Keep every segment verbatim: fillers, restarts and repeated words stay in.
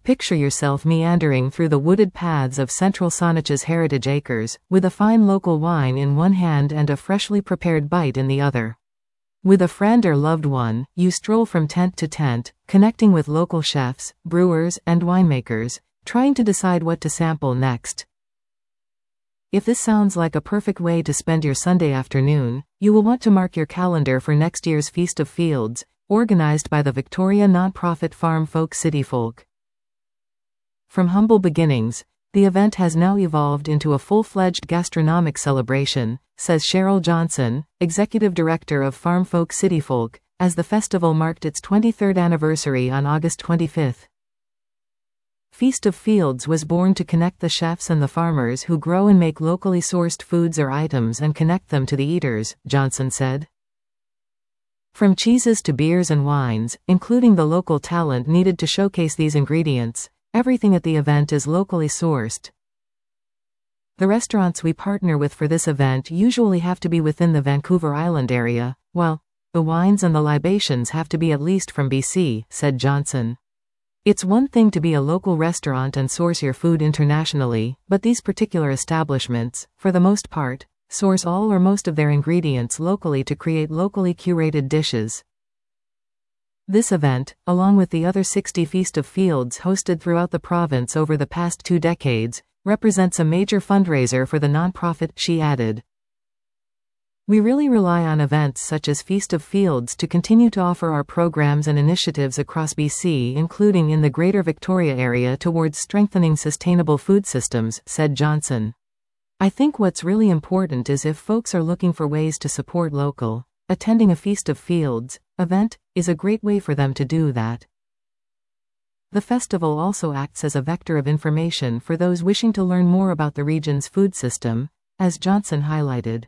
Picture yourself meandering through the wooded paths of Central Saanach's Heritage Acres, with a fine local wine in one hand and a freshly prepared bite in the other. With a friend or loved one, you stroll from tent to tent, connecting with local chefs, brewers, and winemakers, trying to decide what to sample next. If this sounds like a perfect way to spend your Sunday afternoon, you will want to mark your calendar for next year's Feast of Fields, organized by the Victoria nonprofit Farm Folk City Folk. From humble beginnings, the event has now evolved into a full-fledged gastronomic celebration, says Cheryl Johnson, Executive Director of Farm Folk City Folk, as the festival marked its twenty-third anniversary on August twenty-fifth. Feast of Fields was born to connect the chefs and the farmers who grow and make locally sourced foods or items and connect them to the eaters, Johnson said. From cheeses to beers and wines, including the local talent needed to showcase these ingredients, everything at the event is locally sourced. The restaurants we partner with for this event usually have to be within the Vancouver Island area, while the wines and the libations have to be at least from B C, said Johnson. It's one thing to be a local restaurant and source your food internationally, but these particular establishments, for the most part, source all or most of their ingredients locally to create locally curated dishes. This event, along with the other sixty Feast of Fields hosted throughout the province over the past two decades, represents a major fundraiser for the nonprofit, she added. We really rely on events such as Feast of Fields to continue to offer our programs and initiatives across B C, including in the Greater Victoria area, towards strengthening sustainable food systems, said Johnson. I think what's really important is if folks are looking for ways to support local, attending a Feast of Fields event is a great way for them to do that. The festival also acts as a vector of information for those wishing to learn more about the region's food system, as Johnson highlighted.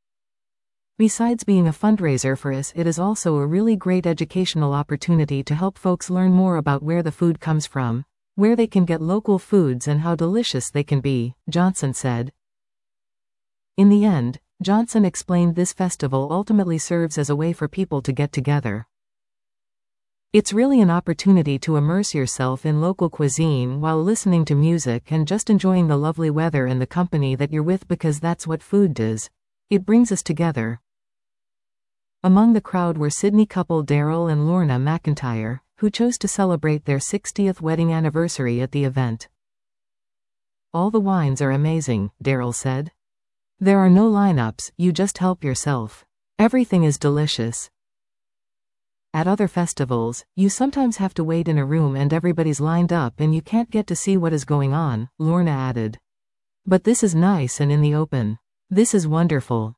Besides being a fundraiser for us, it is also a really great educational opportunity to help folks learn more about where the food comes from, where they can get local foods and how delicious they can be, Johnson said. In the end, Johnson explained this festival ultimately serves as a way for people to get together. It's really an opportunity to immerse yourself in local cuisine while listening to music and just enjoying the lovely weather and the company that you're with, because that's what food does. It brings us together. Among the crowd were Sydney couple Daryl and Lorna McIntyre, who chose to celebrate their sixtieth wedding anniversary at the event. All the wines are amazing, Daryl said. There are no lineups, you just help yourself. Everything is delicious. At other festivals, you sometimes have to wait in a room and everybody's lined up and you can't get to see what is going on, Lorna added. But this is nice and in the open. This is wonderful.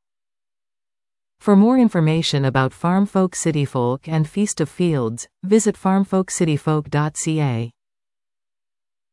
For more information about Farm Folk City Folk and Feast of Fields, visit farm folk city folk dot c a.